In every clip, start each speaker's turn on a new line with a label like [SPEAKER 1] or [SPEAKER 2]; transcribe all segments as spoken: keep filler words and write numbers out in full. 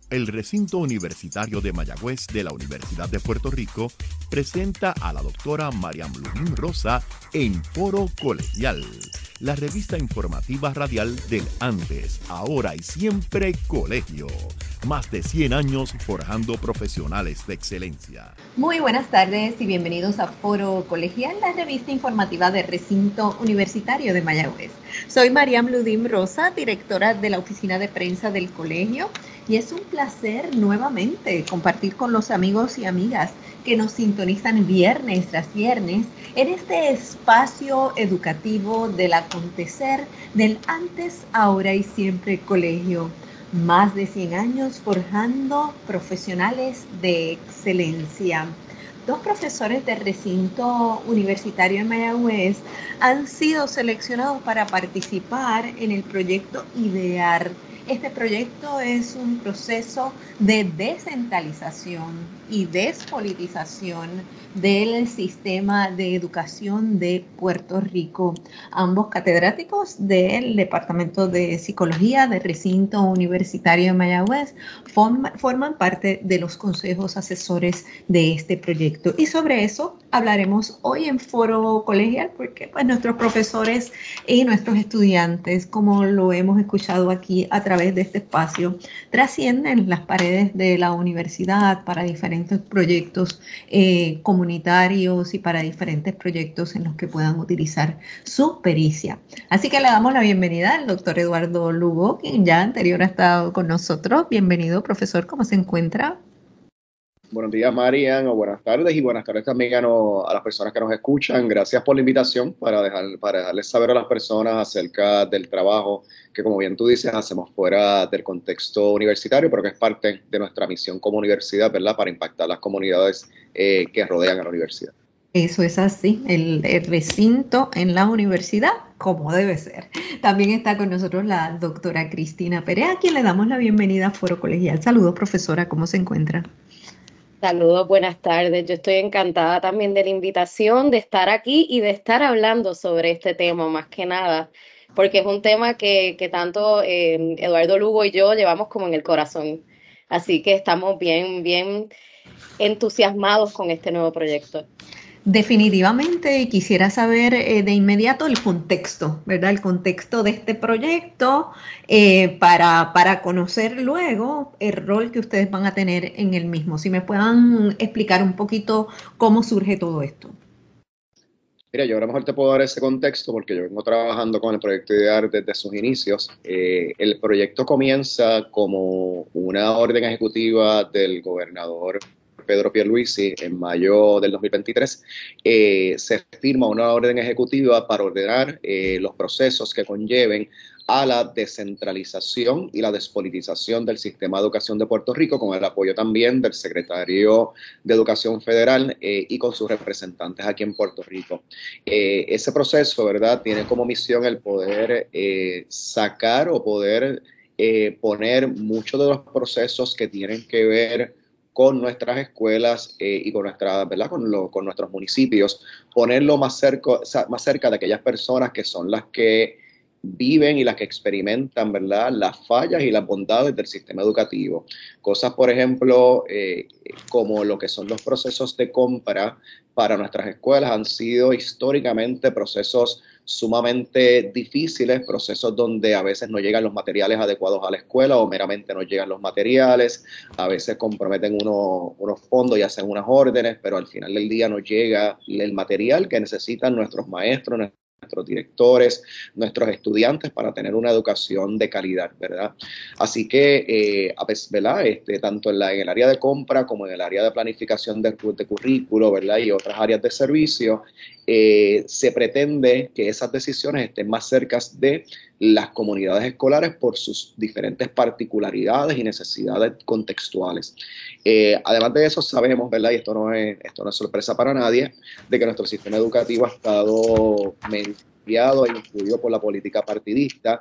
[SPEAKER 1] El recinto universitario de Mayagüez de la Universidad de Puerto Rico presenta a la doctora Mariam Ludín Rosa en Foro Colegial, la revista informativa radial del antes, ahora y siempre colegio. Más de cien años forjando profesionales de excelencia.
[SPEAKER 2] Muy buenas tardes y bienvenidos a Foro Colegial, la revista informativa del recinto universitario de Mayagüez. Soy Mariam Ludín Rosa, directora de la oficina de prensa del colegio, y es un placer nuevamente compartir con los amigos y amigas que nos sintonizan viernes tras viernes en este espacio educativo del acontecer del antes, ahora y siempre colegio. Más de cien años forjando profesionales de excelencia. Dos profesores del recinto universitario en Mayagüez han sido seleccionados para participar en el proyecto IDEAR. Este proyecto es un proceso de descentralización y despolitización del sistema de educación de Puerto Rico. Ambos catedráticos del Departamento de Psicología del recinto universitario de Mayagüez forman, forman parte de los consejos asesores de este proyecto. Y sobre eso hablaremos hoy en Foro Colegial, porque pues, nuestros profesores y nuestros estudiantes, como lo hemos escuchado aquí a través de este espacio, trascienden las paredes de la universidad para diferentes proyectos eh, comunitarios y para diferentes proyectos en los que puedan utilizar su pericia. Así que le damos la bienvenida al doctor Eduardo Lugo, quien ya anterior ha estado con nosotros. Bienvenido, profesor, ¿cómo se encuentra?
[SPEAKER 3] Buenos días, Marian, o buenas tardes, y buenas tardes también a, no, a las personas que nos escuchan. Gracias por la invitación para, dejar, para dejarles saber a las personas acerca del trabajo que, como bien tú dices, hacemos fuera del contexto universitario, pero que es parte de nuestra misión como universidad, ¿verdad?, para impactar las comunidades eh, que rodean a la universidad.
[SPEAKER 2] Eso es así, el, el recinto en la universidad, como debe ser. También está con nosotros la doctora Cristina Perea, a quien le damos la bienvenida a Foro Colegial. Saludos, profesora, ¿cómo se encuentra?
[SPEAKER 4] Saludos, buenas tardes. Yo estoy encantada también de la invitación, de estar aquí y de estar hablando sobre este tema, más que nada, porque es un tema que, que tanto eh, Eduardo Lugo y yo llevamos como en el corazón. Así que estamos bien, bien entusiasmados con este nuevo proyecto.
[SPEAKER 2] Definitivamente quisiera saber eh, de inmediato el contexto, ¿verdad? El contexto de este proyecto eh, para, para conocer luego el rol que ustedes van a tener en el mismo. Si me puedan explicar un poquito cómo surge todo esto.
[SPEAKER 3] Mira, yo a lo mejor te puedo dar ese contexto porque yo vengo trabajando con el proyecto IDEAR desde sus inicios. Eh, el proyecto comienza como una orden ejecutiva del gobernador Pedro Pierluisi en mayo del dos mil veintitrés. Eh, se firma una orden ejecutiva para ordenar eh, los procesos que conlleven a la descentralización y la despolitización del sistema de educación de Puerto Rico, con el apoyo también del secretario de Educación Federal eh, y con sus representantes aquí en Puerto Rico. Eh, ese proceso, ¿verdad?, tiene como misión el poder eh, sacar o poder eh, poner muchos de los procesos que tienen que ver con nuestras escuelas eh, y con, nuestra, ¿verdad? Con, lo, con nuestros municipios, ponerlo más cerca, más cerca de aquellas personas que son las que viven y las que experimentan, ¿verdad?, las fallas y las bondades del sistema educativo. Cosas, por ejemplo, eh, como lo que son los procesos de compra para nuestras escuelas han sido históricamente procesos sumamente difíciles, procesos donde a veces no llegan los materiales adecuados a la escuela o meramente no llegan los materiales, a veces comprometen uno, unos fondos y hacen unas órdenes, pero al final del día no llega el material que necesitan nuestros maestros, nuestros directores, nuestros estudiantes para tener una educación de calidad, ¿verdad? Así que, eh, ¿verdad? Este, tanto en, la, en el área de compra como en el área de planificación de, de currículo, ¿verdad?, y otras áreas de servicio, eh, se pretende que esas decisiones estén más cerca de las comunidades escolares por sus diferentes particularidades y necesidades contextuales. Eh, además de eso, sabemos, ¿verdad?, y esto no es, esto no es sorpresa para nadie, de que nuestro sistema educativo ha estado mediado e influido por la política partidista.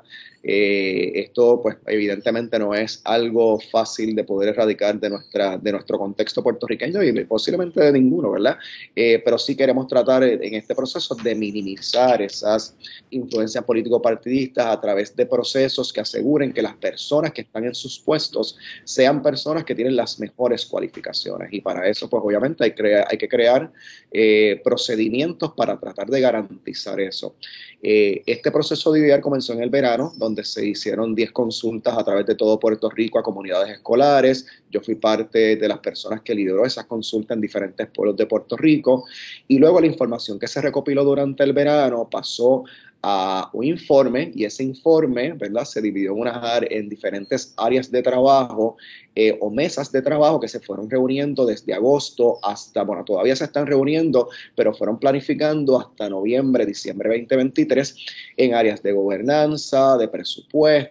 [SPEAKER 3] Eh, esto, pues, evidentemente no es algo fácil de poder erradicar de, nuestra, de nuestro contexto puertorriqueño y posiblemente de ninguno, ¿verdad? Eh, pero sí queremos tratar en este proceso de minimizar esas influencias político-partidistas a través de procesos que aseguren que las personas que están en sus puestos sean personas que tienen las mejores cualificaciones. Y para eso, pues obviamente hay, crea, hay que crear eh, procedimientos para tratar de garantizar eso. Eh, este proceso de I D E A R comenzó en el verano, donde se hicieron diez consultas a través de todo Puerto Rico a comunidades escolares. Yo fui parte de las personas que lideró esas consultas en diferentes pueblos de Puerto Rico. Y luego la información que se recopiló durante el verano pasó a un informe, y ese informe, ¿verdad?, se dividió en, unas, en diferentes áreas de trabajo eh, o mesas de trabajo que se fueron reuniendo desde agosto hasta, bueno, todavía se están reuniendo, pero fueron planificando hasta noviembre, diciembre veinte veintitrés en áreas de gobernanza, de presupuesto,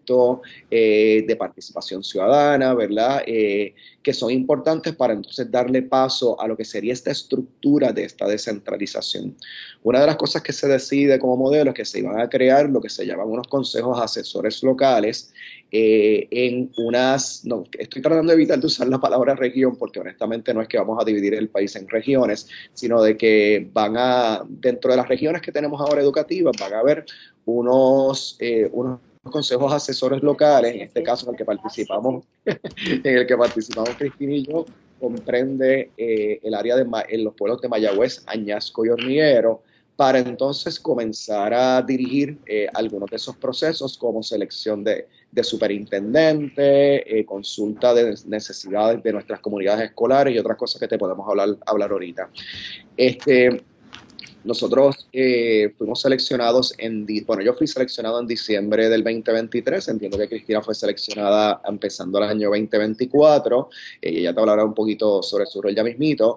[SPEAKER 3] Eh, de participación ciudadana, ¿verdad? Eh, que son importantes para entonces darle paso a lo que sería esta estructura de esta descentralización. Una de las cosas que se decide como modelo es que se iban a crear lo que se llaman unos consejos asesores locales eh, en unas, no, estoy tratando de evitar de usar la palabra región porque honestamente no es que vamos a dividir el país en regiones, sino de que van a, dentro de las regiones que tenemos ahora educativas, van a haber unos, eh, unos consejos asesores locales, en este caso en el que participamos, en el que participamos Cristina y yo, comprende eh, el área de en los pueblos de Mayagüez, Añasco y Hormiguero, para entonces comenzar a dirigir eh, algunos de esos procesos como selección de, de superintendente, eh, consulta de necesidades de nuestras comunidades escolares y otras cosas que te podemos hablar, hablar ahorita. Este, Nosotros eh, fuimos seleccionados en, bueno, yo fui seleccionado en diciembre del veinte veintitrés, entiendo que Cristina fue seleccionada empezando el año veinte veinticuatro, eh, ella te hablará un poquito sobre su rol ya mismito,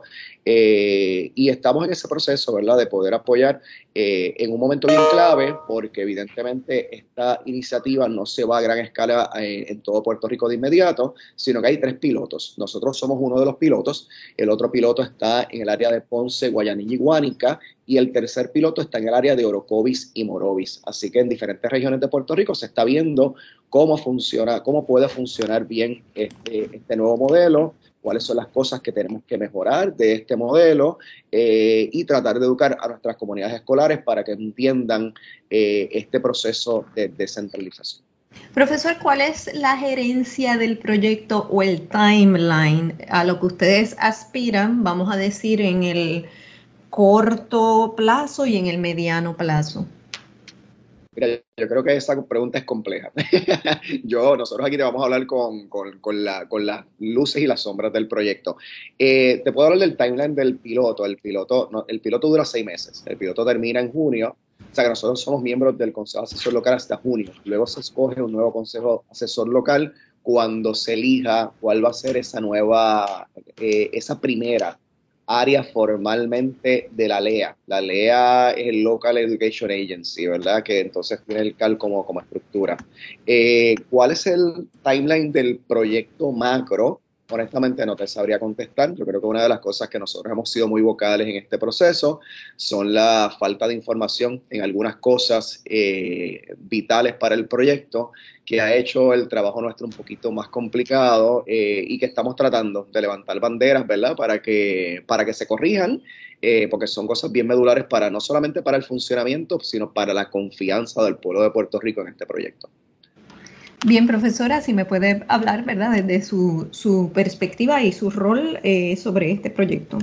[SPEAKER 3] eh, y estamos en ese proceso, ¿verdad?, de poder apoyar eh, en un momento bien clave, porque evidentemente esta iniciativa no se va a gran escala en, en todo Puerto Rico de inmediato, sino que hay tres pilotos. Nosotros somos uno de los pilotos, el otro piloto está en el área de Ponce, Guayanilla y Guánica, y el tercer piloto está en el área de Orocovis y Morovis. Así que en diferentes regiones de Puerto Rico se está viendo cómo funciona, cómo puede funcionar bien este, este nuevo modelo, cuáles son las cosas que tenemos que mejorar de este modelo eh, y tratar de educar a nuestras comunidades escolares para que entiendan eh, este proceso de descentralización.
[SPEAKER 2] Profesor, ¿cuál es la gerencia del proyecto o el timeline a lo que ustedes aspiran, vamos a decir, en el corto plazo y en el mediano plazo?
[SPEAKER 3] Mira, yo creo que esa pregunta es compleja. yo, nosotros aquí te vamos a hablar con, con, con, la, con las luces y las sombras del proyecto. Eh, te puedo hablar del timeline del piloto. El piloto, no, el piloto dura seis meses. El piloto termina en junio. O sea que nosotros somos miembros del Consejo Asesor Local hasta junio. Luego se escoge un nuevo Consejo Asesor Local cuando se elija cuál va a ser esa nueva, eh, esa primera área formalmente de la L E A. La L E A es el Local Education Agency, ¿verdad? Que entonces tiene el C A L como, como estructura. Eh, ¿Cuál es el timeline del proyecto macro? Honestamente no te sabría contestar. Yo creo que una de las cosas que nosotros hemos sido muy vocales en este proceso son la falta de información en algunas cosas eh, vitales para el proyecto, que ha hecho el trabajo nuestro un poquito más complicado eh, y que estamos tratando de levantar banderas, ¿verdad?, para que, para que se corrijan, eh, porque son cosas bien medulares para no solamente para el funcionamiento, sino para la confianza del pueblo de Puerto Rico en este proyecto.
[SPEAKER 2] Bien, profesora, si me puede hablar, ¿verdad?, desde su, su perspectiva y su rol eh, sobre este proyecto.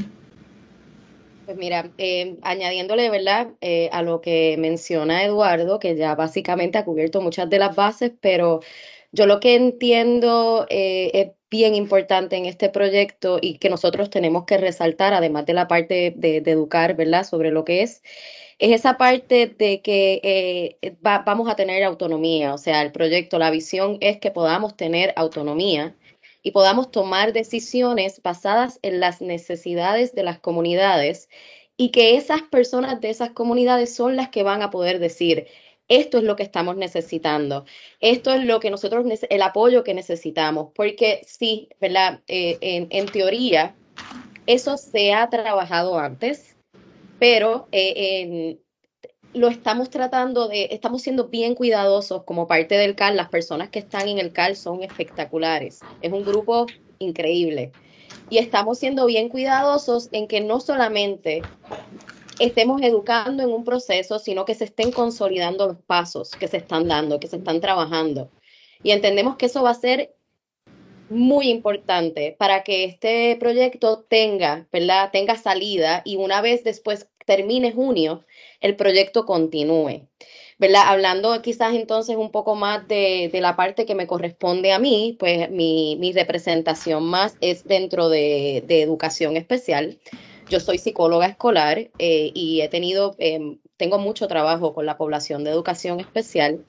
[SPEAKER 4] Pues mira, eh, añadiéndole, ¿verdad?, eh, a lo que menciona Eduardo, que ya básicamente ha cubierto muchas de las bases, pero yo lo que entiendo eh, es bien importante en este proyecto y que nosotros tenemos que resaltar, además de la parte de, de educar, ¿verdad?, sobre lo que es, es esa parte de que eh, va, vamos a tener autonomía. O sea, el proyecto, la visión es que podamos tener autonomía y podamos tomar decisiones basadas en las necesidades de las comunidades y que esas personas de esas comunidades son las que van a poder decir, esto es lo que estamos necesitando, esto es lo que nosotros, el apoyo que necesitamos, porque sí, ¿verdad? Eh, en, en teoría, eso se ha trabajado antes, pero eh, en, lo estamos tratando de, estamos siendo bien cuidadosos como parte del C A L. Las personas que están en el C A L son espectaculares. Es un grupo increíble. Y estamos siendo bien cuidadosos en que no solamente estemos educando en un proceso, sino que se estén consolidando los pasos que se están dando, que se están trabajando. Y entendemos que eso va a ser muy importante para que este proyecto tenga, ¿verdad? Tenga salida y una vez después termine junio, el proyecto continúe, ¿verdad? Hablando quizás entonces un poco más de, de la parte que me corresponde a mí, pues mi, mi representación más es dentro de, de educación especial. Yo soy psicóloga escolar eh, y he tenido, eh, tengo mucho trabajo con la población de educación especial.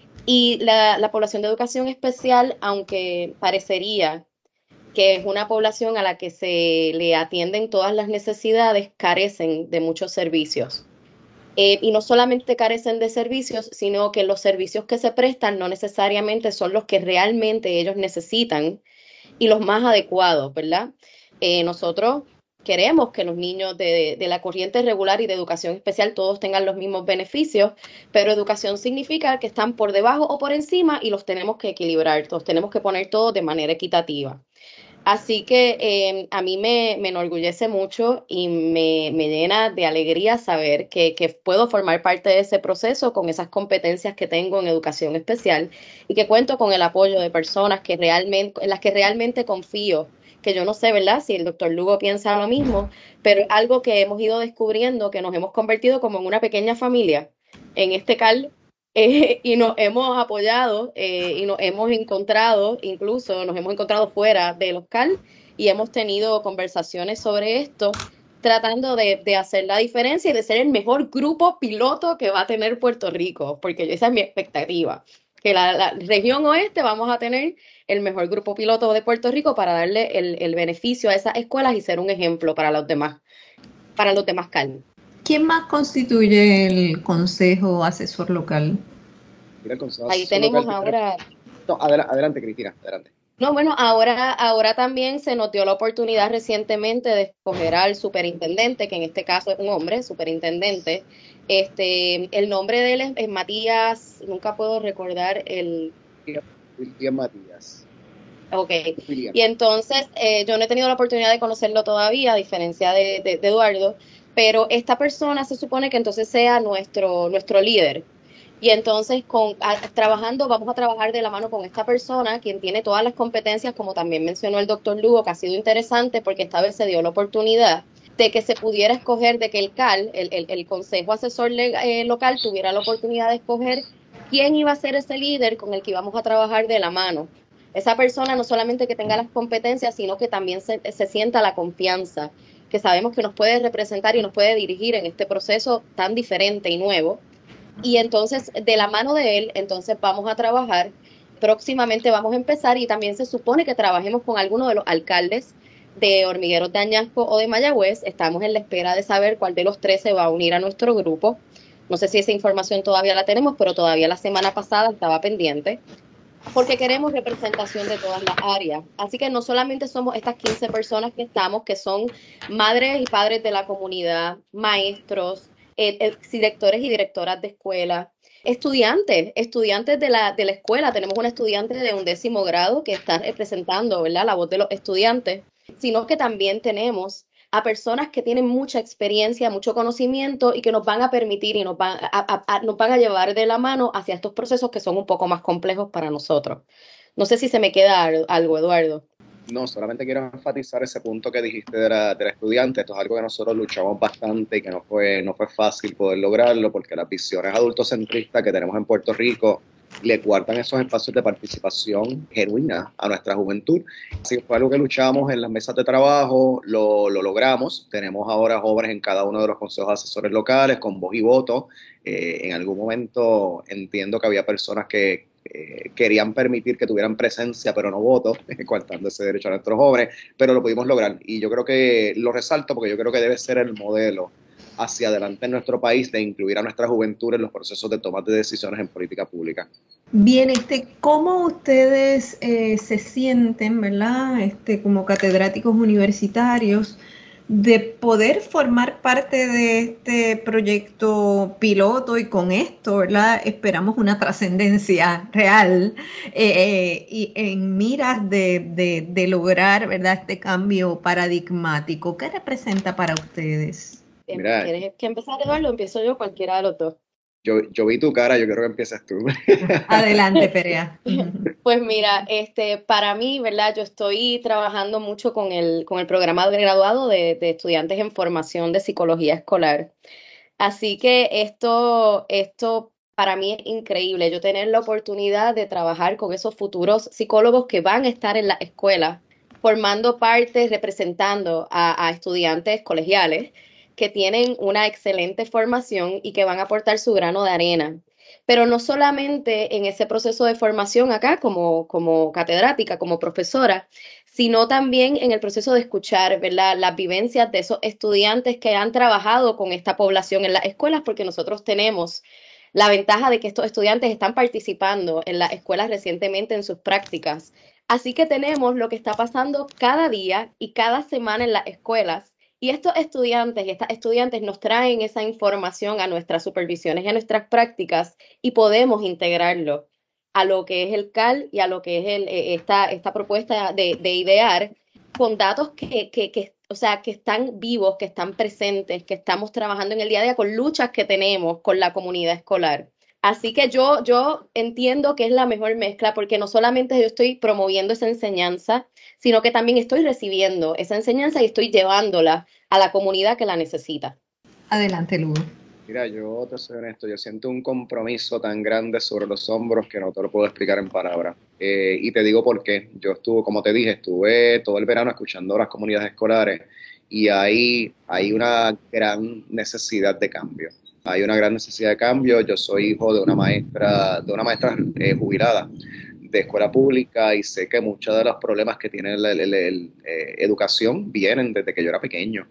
[SPEAKER 4] Y la, la población de educación especial, aunque parecería que es una población a la que se le atienden todas las necesidades, carecen de muchos servicios. Eh, y no solamente carecen de servicios, sino que los servicios que se prestan no necesariamente son los que realmente ellos necesitan y los más adecuados, ¿verdad? Eh, nosotros queremos que los niños de, de la corriente regular y de educación especial todos tengan los mismos beneficios, pero educación significa que están por debajo o por encima y los tenemos que equilibrar, los tenemos que poner todos de manera equitativa. Así que eh, a mí me, me enorgullece mucho y me, me llena de alegría saber que, que puedo formar parte de ese proceso con esas competencias que tengo en educación especial y que cuento con el apoyo de personas que realmente, en las que realmente confío, que yo no sé, ¿verdad?, si el doctor Lugo piensa lo mismo, pero es algo que hemos ido descubriendo, que nos hemos convertido como en una pequeña familia en este C A L. Eh, y nos hemos apoyado eh, y nos hemos encontrado, incluso nos hemos encontrado fuera de los C A L y hemos tenido conversaciones sobre esto, tratando de, de hacer la diferencia y de ser el mejor grupo piloto que va a tener Puerto Rico, porque esa es mi expectativa, que la, la región oeste vamos a tener el mejor grupo piloto de Puerto Rico para darle el, el beneficio a esas escuelas y ser un ejemplo para los demás, para los demás C A L.
[SPEAKER 2] ¿Quién más constituye el Consejo Asesor Local?
[SPEAKER 3] Mira, el Consejo
[SPEAKER 4] Ahí
[SPEAKER 3] Asesor
[SPEAKER 4] tenemos
[SPEAKER 3] Local.
[SPEAKER 4] ahora...
[SPEAKER 3] No, adelante, adelante, Cristina, adelante.
[SPEAKER 4] No, bueno, ahora, ahora también se nos dio la oportunidad recientemente de escoger al superintendente, que en este caso es un hombre, superintendente. Este, el nombre de él es, es Matías, nunca puedo recordar el...
[SPEAKER 3] William Matías.
[SPEAKER 4] Ok, y entonces eh, yo no he tenido la oportunidad de conocerlo todavía, a diferencia de, de, de Eduardo, pero esta persona se supone que entonces sea nuestro, nuestro líder. Y entonces, con, a, trabajando, vamos a trabajar de la mano con esta persona, quien tiene todas las competencias, como también mencionó el doctor Lugo, que ha sido interesante porque esta vez se dio la oportunidad de que se pudiera escoger, de que el C A L, el, el, el Consejo Asesor eh, Local, tuviera la oportunidad de escoger quién iba a ser ese líder con el que íbamos a trabajar de la mano. Esa persona no solamente que tenga las competencias, sino que también se, se sienta la confianza, que sabemos que nos puede representar y nos puede dirigir en este proceso tan diferente y nuevo. Y entonces, de la mano de él, entonces vamos a trabajar, próximamente vamos a empezar y también se supone que trabajemos con algunos de los alcaldes de Hormigueros de Añasco o de Mayagüez. Estamos en la espera de saber cuál de los tres se va a unir a nuestro grupo. No sé si esa información todavía la tenemos, pero todavía la semana pasada estaba pendiente, porque queremos representación de todas las áreas. Así que no solamente somos estas quince personas que estamos, que son madres y padres de la comunidad, maestros, Eh, eh, directores y directoras de escuela, estudiantes, estudiantes de la, de la escuela. Tenemos una estudiante de undécimo grado que está representando, ¿verdad?, la voz de los estudiantes, sino que también tenemos a personas que tienen mucha experiencia, mucho conocimiento y que nos van a permitir y nos van a, a, a, nos van a llevar de la mano hacia estos procesos que son un poco más complejos para nosotros. No sé si se me queda algo, Eduardo.
[SPEAKER 3] No, solamente quiero enfatizar ese punto que dijiste de la, de la estudiante. Esto es algo que nosotros luchamos bastante y que no fue, no fue fácil poder lograrlo porque las visiones adultocentristas que tenemos en Puerto Rico le cuartan esos espacios de participación genuina a nuestra juventud. Así que fue algo que luchamos en las mesas de trabajo, lo, lo logramos. Tenemos ahora jóvenes en cada uno de los consejos asesores locales con voz y voto. Eh, en algún momento entiendo que había personas que Eh, querían permitir que tuvieran presencia pero no voto, coartando ese derecho a nuestros jóvenes, pero lo pudimos lograr y yo creo que lo resalto porque yo creo que debe ser el modelo hacia adelante en nuestro país de incluir a nuestra juventud en los procesos de toma de decisiones en política pública.
[SPEAKER 2] Bien, este, ¿cómo ustedes eh, se sienten, verdad, este, como catedráticos universitarios de poder formar parte de este proyecto piloto y con esto, ¿verdad? Esperamos una trascendencia real eh, y en miras de, de, de lograr, ¿verdad? Este cambio paradigmático. ¿Qué representa para ustedes?
[SPEAKER 3] Mira,
[SPEAKER 4] ¿Quieres que empezar, Eduardo? Empiezo yo, cualquiera de los dos.
[SPEAKER 3] yo, yo vi tu cara, yo quiero que empieces tú.
[SPEAKER 2] Adelante, Perea.
[SPEAKER 4] Pues mira, este, para mí, ¿verdad? Yo estoy trabajando mucho con el, con el programa de graduado de, de estudiantes en formación de psicología escolar. Así que esto, esto para mí es increíble, yo tener la oportunidad de trabajar con esos futuros psicólogos que van a estar en la escuela, formando parte, representando a, a estudiantes colegiales que tienen una excelente formación y que van a aportar su grano de arena. Pero no solamente en ese proceso de formación acá como, como catedrática, como profesora, sino también en el proceso de escuchar, ¿verdad? Las vivencias de esos estudiantes que han trabajado con esta población en las escuelas, porque nosotros tenemos la ventaja de que estos estudiantes están participando en las escuelas recientemente en sus prácticas. Así que tenemos lo que está pasando cada día y cada semana en las escuelas. Y estos estudiantes y estas estudiantes nos traen esa información a nuestras supervisiones y a nuestras prácticas y podemos integrarlo a lo que es el C A L y a lo que es el, eh, esta, esta propuesta de, de idear con datos que, que, que, o sea, que están vivos, que están presentes, que estamos trabajando en el día a día con luchas que tenemos con la comunidad escolar. Así que yo, yo entiendo que es la mejor mezcla porque no solamente yo estoy promoviendo esa enseñanza, sino que también estoy recibiendo esa enseñanza y estoy llevándola a la comunidad que la necesita.
[SPEAKER 2] Adelante, Lugo.
[SPEAKER 3] Mira, yo te soy honesto, yo siento un compromiso tan grande sobre los hombros que no te lo puedo explicar en palabras. Eh, y te digo por qué. Yo estuve, como te dije, estuve todo el verano escuchando a las comunidades escolares y ahí hay una gran necesidad de cambio. Hay una gran necesidad de cambio. Yo soy hijo de una maestra, de una maestra eh, jubilada de escuela pública y sé que muchos de los problemas que tiene la eh, educación vienen desde que yo era pequeño.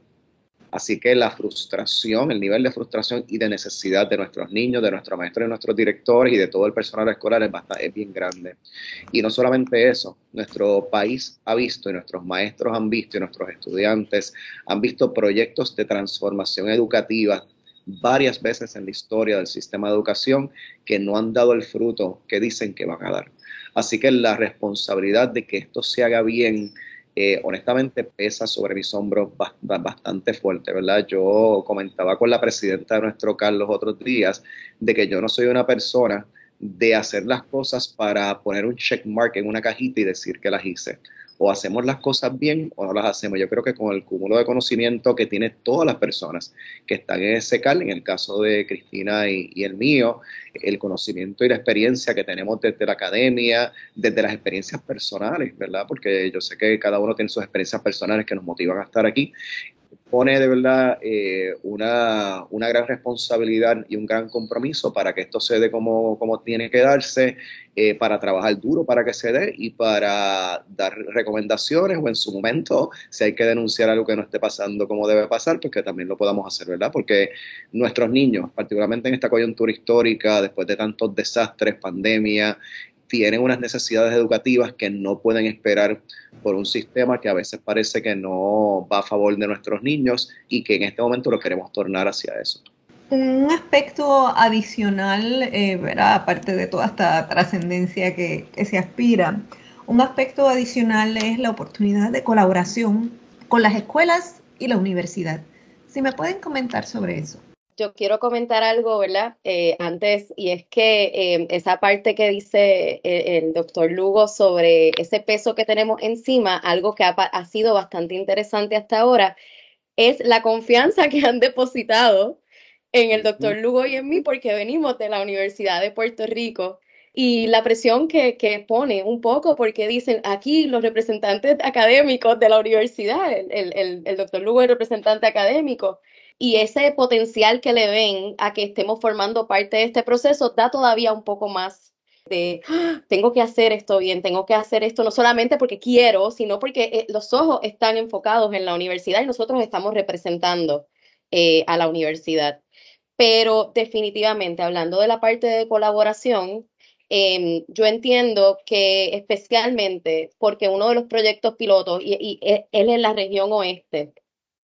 [SPEAKER 3] Así que la frustración, el nivel de frustración y de necesidad de nuestros niños, de nuestros maestros, de nuestros directores y de todo el personal escolar es, bastante, es bien grande. Y no solamente eso, nuestro país ha visto y nuestros maestros han visto y nuestros estudiantes han visto proyectos de transformación educativa varias veces en la historia del sistema de educación que no han dado el fruto que dicen que van a dar. Así que la responsabilidad de que esto se haga bien Eh, honestamente pesa sobre mis hombros bastante fuerte, ¿verdad? Yo comentaba con la presidenta de nuestro C A L los otros días de que yo no soy una persona de hacer las cosas para poner un checkmark en una cajita y decir que las hice. O hacemos las cosas bien o no las hacemos. Yo creo que con el cúmulo de conocimiento que tienen todas las personas que están en ese C A L, en el caso de Cristina y, y el mío, el conocimiento y la experiencia que tenemos desde la academia, desde las experiencias personales, ¿verdad? Porque yo sé que cada uno tiene sus experiencias personales que nos motivan a estar aquí. Pone de verdad eh, una, una gran responsabilidad y un gran compromiso para que esto se dé como, como tiene que darse, eh, para trabajar duro para que se dé y para dar recomendaciones o en su momento, si hay que denunciar algo que no esté pasando como debe pasar, pues que también lo podamos hacer, ¿verdad? Porque nuestros niños, particularmente en esta coyuntura histórica, después de tantos desastres, pandemia, tienen unas necesidades educativas que no pueden esperar por un sistema que a veces parece que no va a favor de nuestros niños y que en este momento lo queremos tornar hacia eso.
[SPEAKER 2] Un aspecto adicional, eh, ¿verdad? Aparte de toda esta trascendencia que, que se aspira, un aspecto adicional es la oportunidad de colaboración con las escuelas y la universidad. Si me pueden comentar sobre eso.
[SPEAKER 4] Yo quiero comentar algo, ¿verdad? Eh, antes, y es que eh, esa parte que dice el, el doctor Lugo sobre ese peso que tenemos encima, algo que ha, ha sido bastante interesante hasta ahora, es la confianza que han depositado en el doctor Lugo y en mí, porque venimos de la Universidad de Puerto Rico. Y la presión que, que pone un poco, porque dicen aquí los representantes académicos de la universidad, el, el, el, el doctor Lugo es el representante académico, y ese potencial que le ven a que estemos formando parte de este proceso da todavía un poco más de ¡ah! Tengo que hacer esto bien, tengo que hacer esto no solamente porque quiero, sino porque eh, los ojos están enfocados en la universidad y nosotros estamos representando eh, a la universidad. Pero definitivamente, hablando de la parte de colaboración, eh, yo entiendo que especialmente porque uno de los proyectos pilotos, y, y él es la región oeste,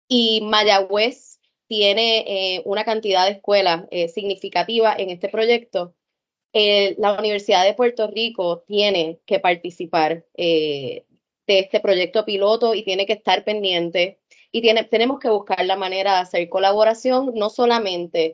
[SPEAKER 4] y Mayagüez tiene eh, una cantidad de escuelas eh, significativa en este proyecto, eh, la Universidad de Puerto Rico tiene que participar eh, de este proyecto piloto y tiene que estar pendiente y tiene, tenemos que buscar la manera de hacer colaboración, no solamente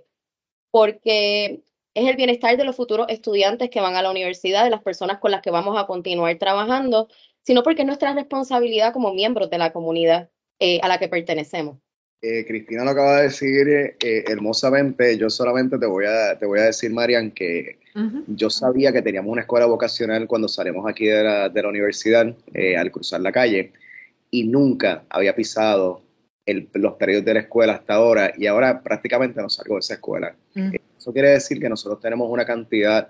[SPEAKER 4] porque es el bienestar de los futuros estudiantes que van a la universidad, de las personas con las que vamos a continuar trabajando, sino porque es nuestra responsabilidad como miembros de la comunidad eh, a la que pertenecemos.
[SPEAKER 3] Eh, Cristina lo acaba de decir eh, hermosamente. Yo solamente te voy a, te voy a decir, Marian, que uh-huh. yo sabía que teníamos una escuela vocacional cuando salimos aquí de la, de la universidad, eh, al cruzar la calle, y nunca había pisado el, los periodos de la escuela hasta ahora, y ahora prácticamente no salgo de esa escuela. Uh-huh. Eso quiere decir que nosotros tenemos una cantidad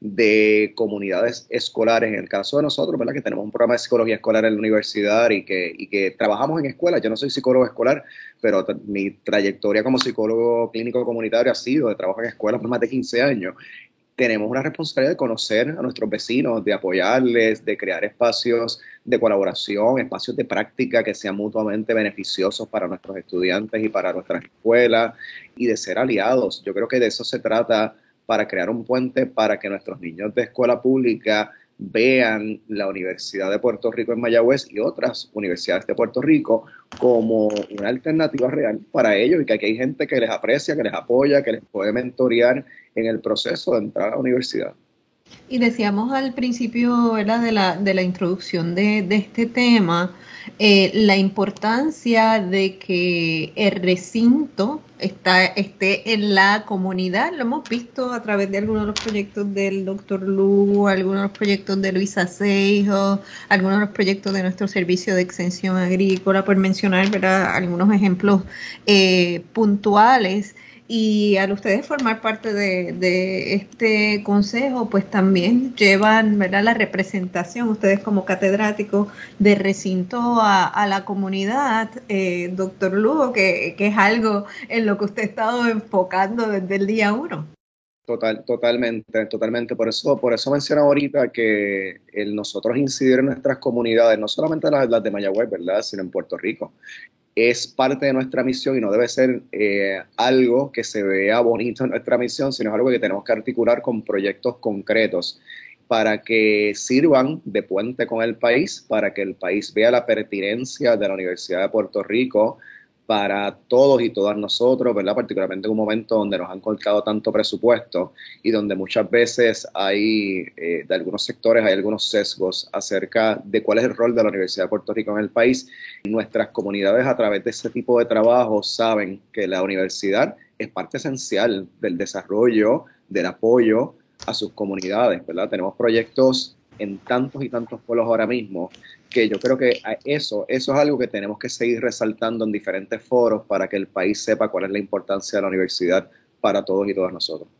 [SPEAKER 3] de comunidades escolares, en el caso de nosotros, ¿verdad? Que tenemos un programa de psicología escolar en la universidad y que, y que trabajamos en escuelas. Yo no soy psicólogo escolar, pero t- mi trayectoria como psicólogo clínico comunitario ha sido de trabajo en escuelas por más de quince años. Tenemos una responsabilidad de conocer a nuestros vecinos, de apoyarles, de crear espacios de colaboración, espacios de práctica que sean mutuamente beneficiosos para nuestros estudiantes y para nuestras escuelas, y de ser aliados. Yo creo que de eso se trata, para crear un puente para que nuestros niños de escuela pública vean la Universidad de Puerto Rico en Mayagüez y otras universidades de Puerto Rico como una alternativa real para ellos, y que aquí hay gente que les aprecia, que les apoya, que les puede mentorear en el proceso de entrar a la universidad.
[SPEAKER 2] Y decíamos al principio, ¿verdad?, de la, de la introducción de, de este tema, eh, la importancia de que el recinto está, esté en la comunidad. Lo hemos visto a través de algunos de los proyectos del doctor Lugo, algunos de los proyectos de Luisa Seijo, algunos de los proyectos de nuestro servicio de extensión agrícola, por mencionar, ¿verdad?, algunos ejemplos eh, puntuales. Y al ustedes formar parte de, de este consejo, pues también llevan, ¿verdad?, la representación, ustedes como catedráticos, de recinto a, a la comunidad, eh, doctor Lugo, que, que es algo en lo que usted ha estado enfocando desde el día uno.
[SPEAKER 3] Total, totalmente, totalmente. Por eso, por eso mencionaba ahorita que el nosotros incidir en nuestras comunidades, no solamente las, las de Mayagüez, ¿verdad?, sino en Puerto Rico, es parte de nuestra misión, y no debe ser eh, algo que se vea bonito en nuestra misión, sino es algo que tenemos que articular con proyectos concretos para que sirvan de puente con el país, para que el país vea la pertinencia de la Universidad de Puerto Rico para todos y todas nosotros, ¿verdad? Particularmente en un momento donde nos han colocado tanto presupuesto y donde muchas veces hay, eh, de algunos sectores, hay algunos sesgos acerca de cuál es el rol de la Universidad de Puerto Rico en el país. Y nuestras comunidades, a través de ese tipo de trabajo, saben que la universidad es parte esencial del desarrollo, del apoyo a sus comunidades, ¿verdad? Tenemos proyectos en tantos y tantos pueblos ahora mismo, que yo creo que eso, eso es algo que tenemos que seguir resaltando en diferentes foros para que el país sepa cuál es la importancia de la universidad para todos y todas nosotros.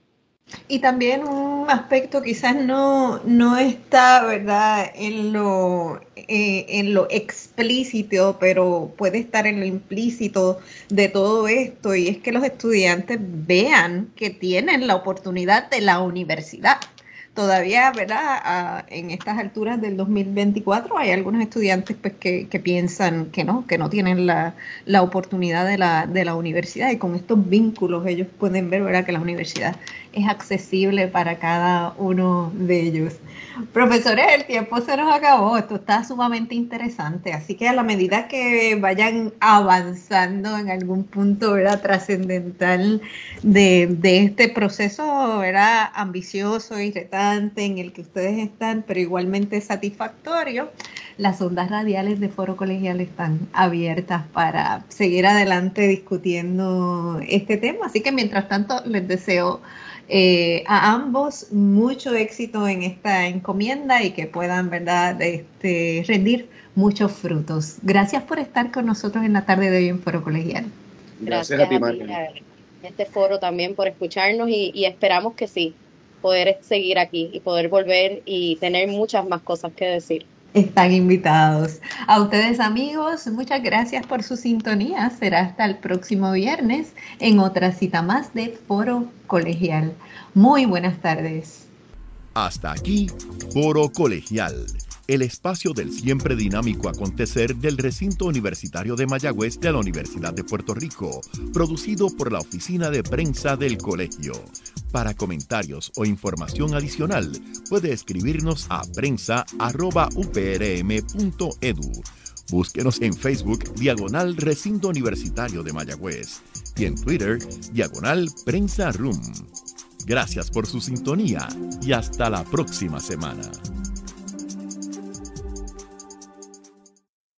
[SPEAKER 2] Y también un aspecto quizás no, no está, ¿verdad?, en lo, eh, en lo explícito, pero puede estar en lo implícito de todo esto, y es que los estudiantes vean que tienen la oportunidad de la universidad. Todavía, ¿verdad?, a, en estas alturas del dos mil veinticuatro hay algunos estudiantes pues que, que piensan que no, que no tienen la, la oportunidad de la, de la universidad, y con estos vínculos ellos pueden ver, ¿verdad?, que la universidad es accesible para cada uno de ellos. Profesores, el tiempo se nos acabó, esto está sumamente interesante, así que a la medida que vayan avanzando en algún punto, ¿verdad?, trascendental de, de este proceso, ¿verdad?, ambicioso y retante en el que ustedes están, pero igualmente satisfactorio, las ondas radiales de Foro Colegial están abiertas para seguir adelante discutiendo este tema, así que mientras tanto les deseo Eh, a ambos mucho éxito en esta encomienda y que puedan, ¿verdad?, este, rendir muchos frutos. Gracias por estar con nosotros en la tarde de hoy en Foro Colegial.
[SPEAKER 3] Gracias, Gracias a ti, María.
[SPEAKER 4] En este foro también por escucharnos y, y esperamos que sí, poder seguir aquí y poder volver y tener muchas más cosas que decir.
[SPEAKER 2] Están invitados. A ustedes, amigos, muchas gracias por su sintonía. Será hasta el próximo viernes en otra cita más de Foro Colegial. Muy buenas tardes.
[SPEAKER 1] Hasta aquí, Foro Colegial. el espacio del siempre dinámico acontecer del recinto universitario de Mayagüez de la Universidad de Puerto Rico, producido por la Oficina de Prensa del Colegio. Para comentarios o información adicional, puede escribirnos a prensa arroba u p r m punto e d u. Búsquenos en Facebook, diagonal Recinto Universitario de Mayagüez, y en Twitter, diagonal Prensa Room. Gracias por su sintonía y hasta la próxima semana.